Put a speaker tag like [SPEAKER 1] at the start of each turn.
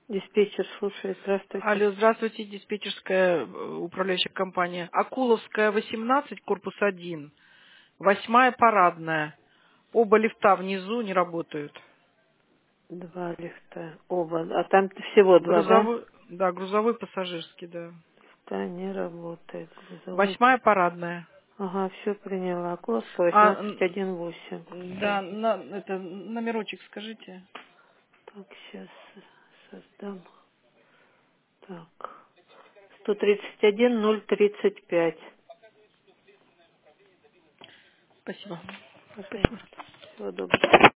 [SPEAKER 1] Диспетчер слушает. Здравствуйте.
[SPEAKER 2] Алло, здравствуйте, диспетчерская управляющая компания. Акуловская, 18, корпус 1. 8-я парадная. Оба лифта внизу не работают.
[SPEAKER 1] Два лифта. Оба. А там всего два, да?
[SPEAKER 2] Грузовой, да, грузовой, пассажирский, да.
[SPEAKER 1] Лифта не работает. Грузовой.
[SPEAKER 2] 8-я парадная.
[SPEAKER 1] Ага, все приняла. Окловская
[SPEAKER 2] А,
[SPEAKER 1] 1818.
[SPEAKER 2] да, это номерочек скажите.
[SPEAKER 1] Так, сейчас создам. Так. 131-035.
[SPEAKER 2] Спасибо. Спасибо.
[SPEAKER 1] Пожалуйста. Всего доброго.